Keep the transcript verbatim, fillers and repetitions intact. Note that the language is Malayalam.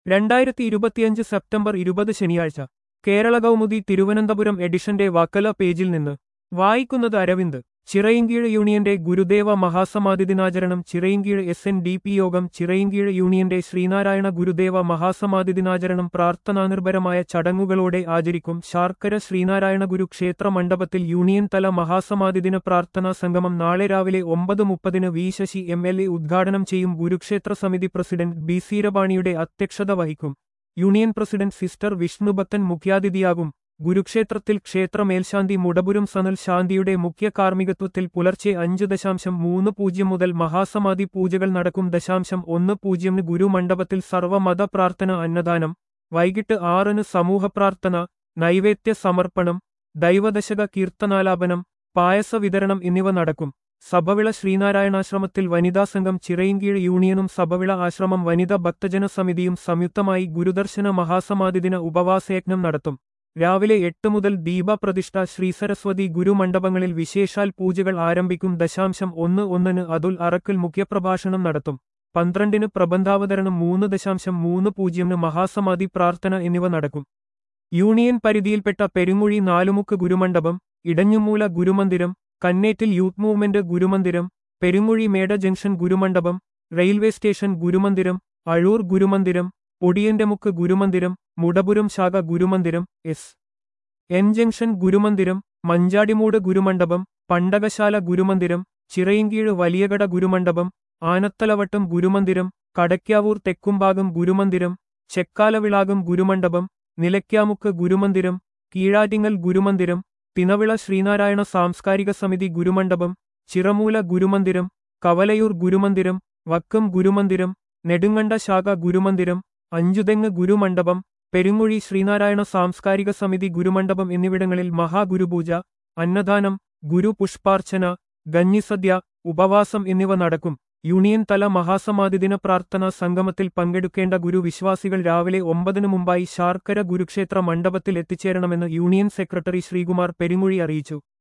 രണ്ടായിരത്തി ഇരുപത്തിയഞ്ച് സെപ്റ്റംബർ ഇരുപത് ശനിയാഴ്ച കേരള കൗമുദി തിരുവനന്തപുരം എഡിഷന്റെ വക്കല പേജിൽ നിന്ന് വായിക്കുന്നത് അരവിന്ദ്. ചിറയിൻകീഴ് യൂണിയന്റെ ഗുരുദേവ മഹാസമാധി ദിനാചരണം. Chirayinkeezhu S N D P യോഗം. ചിറയിൻകീഴ് യൂണിയന്റെ ശ്രീനാരായണ ഗുരുദേവ മഹാസമാധി ദിനാചരണം പ്രാർത്ഥനാനിർഭരമായ ചടങ്ങുകളോടെ ആചരിക്കും. ശാർക്കര ശ്രീനാരായണ ഗുരു ക്ഷേത്ര മണ്ഡപത്തിൽ യൂണിയൻ തല മഹാസമാധി ദിന പ്രാർത്ഥനാ സംഗമം നാളെ രാവിലെ ഒമ്പത് മുപ്പതിന് V Sasi M L A ഉദ്ഘാടനം ചെയ്യും. ഗുരുക്ഷേത്ര സമിതി പ്രസിഡന്റ് ബി സീരവാണിയുടെ അധ്യക്ഷത വഹിക്കും. യൂണിയൻ പ്രസിഡന്റ് സിസ്റ്റർ വിഷ്ണുഭക്തൻ മുഖ്യാതിഥിയാകും. ഗുരുക്ഷേത്രത്തിൽ ക്ഷേത്ര മേൽശാന്തി മുടപുരം സനൽ ശാന്തിയുടെ മുഖ്യ കാർമ്മികത്വത്തിൽ പുലർച്ചെ അഞ്ച് ദശാംശം മൂന്ന് പൂജ്യം മുതൽ മഹാസമാധി പൂജകൾ നടക്കും. ദശാംശം ഒന്ന് പൂജ്യമിന് ഗുരുമണ്ഡപത്തിൽ സർവ്വമത പ്രാർത്ഥന, അന്നദാനം. വൈകിട്ട് ആറിന് സമൂഹപ്രാർത്ഥന, നൈവേദ്യ സമർപ്പണം, ദൈവദശക കീർത്തനാലാപനം, പായസ വിതരണം എന്നിവ നടക്കും. സഭവിള ശ്രീനാരായണാശ്രമത്തിൽ വനിതാ സംഘം, ചിറയിൻകീഴ് യൂണിയനും സഭവിള ആശ്രമം വനിതാ ഭക്തജന സമിതിയും സംയുക്തമായി ഗുരുദർശന മഹാസമാധിദിന ഉപവാസയജ്ഞം നടത്തും. രാവിലെ എട്ട് മുതൽ ദീപപ്രതിഷ്ഠ, ശ്രീസരസ്വതി ഗുരുമണ്ഡപങ്ങളിൽ വിശേഷാൽ പൂജകൾ ആരംഭിക്കും. ദശാംശം ഒന്ന് ഒന്നിന് അതുൽ അറക്കൽ മുഖ്യപ്രഭാഷണം നടത്തും. പന്ത്രണ്ടിന് പ്രബന്ധാവതരണം. മൂന്ന് ദശാംശം മൂന്ന് പൂജ്യമിന് മഹാസമാധി പ്രാർത്ഥന എന്നിവ നടക്കും. യൂണിയൻ പരിധിയിൽപ്പെട്ട പെരുങ്ങുഴി നാലുമുക്ക് ഗുരുമണ്ഡപം, ഇടഞ്ഞുമൂല ഗുരുമന്ദിരം, കന്നേറ്റിൽ യൂത്ത് മൂവ്മെന്റ് ഗുരുമന്ദിരം, പെരുങ്ങുഴി മേട ജംഗ്ഷൻ ഗുരുമണ്ഡപം, റെയിൽവേ സ്റ്റേഷൻ ഗുരുമന്ദിരം, അഴൂർ ഗുരുമന്ദിരം, പൊടിയന്റെമുക്ക് ഗുരുമന്ദിരം, മുടപുരം ശാഖ ഗുരുമന്ദിരം, എസ് എൻ ജംഗ്ഷൻ ഗുരുമന്ദിരം, മഞ്ചാടിമൂട് ഗുരുമണ്ഡപം, പണ്ടകശാല ഗുരുമന്ദിരം, ചിറയിൻകീഴ് വലിയകട ഗുരുമണ്ഡപം, ആനത്തലവട്ടം ഗുരുമന്ദിരം, കടയ്ക്കാവൂർ തെക്കുംഭാഗം ഗുരുമന്ദിരം, ചെക്കാലവിളാകം ഗുരുമണ്ഡപം, നിലയ്ക്കാമുക്ക് ഗുരുമന്ദിരം, കീഴാറ്റിങ്ങൽ ഗുരുമന്ദിരം, തിനവിള ശ്രീനാരായണ സാംസ്കാരിക സമിതി ഗുരുമണ്ഡപം, ചിറമൂല ഗുരുമന്ദിരം, കവലയൂർ ഗുരുമന്ദിരം, വക്കം ഗുരുമന്ദിരം, നെടുങ്കണ്ട ശാഖ ഗുരുമന്ദിരം, അഞ്ചുതെങ്ങ് ഗുരുമണ്ഡപം, പെരുങ്ങുഴി ശ്രീനാരായണ സാംസ്കാരിക സമിതി ഗുരുമണ്ഡപം എന്നിവിടങ്ങളിൽ മഹാഗുരുപൂജ, അന്നദാനം, ഗുരു പുഷ്പാർച്ചന, ഗഞ്ഞിസദ്യ, ഉപവാസം എന്നിവ നടക്കും. യൂണിയൻ തല മഹാസമാധിദിന പ്രാർത്ഥനാ സംഗമത്തിൽ പങ്കെടുക്കേണ്ട ഗുരുവിശ്വാസികൾ രാവിലെ ഒമ്പതിന് മുമ്പായി ശാർക്കര ഗുരുക്ഷേത്ര മണ്ഡപത്തിൽ എത്തിച്ചേരണമെന്ന് യൂണിയൻ സെക്രട്ടറി ശ്രീകുമാർ പെരുങ്ങുഴി അറിയിച്ചു.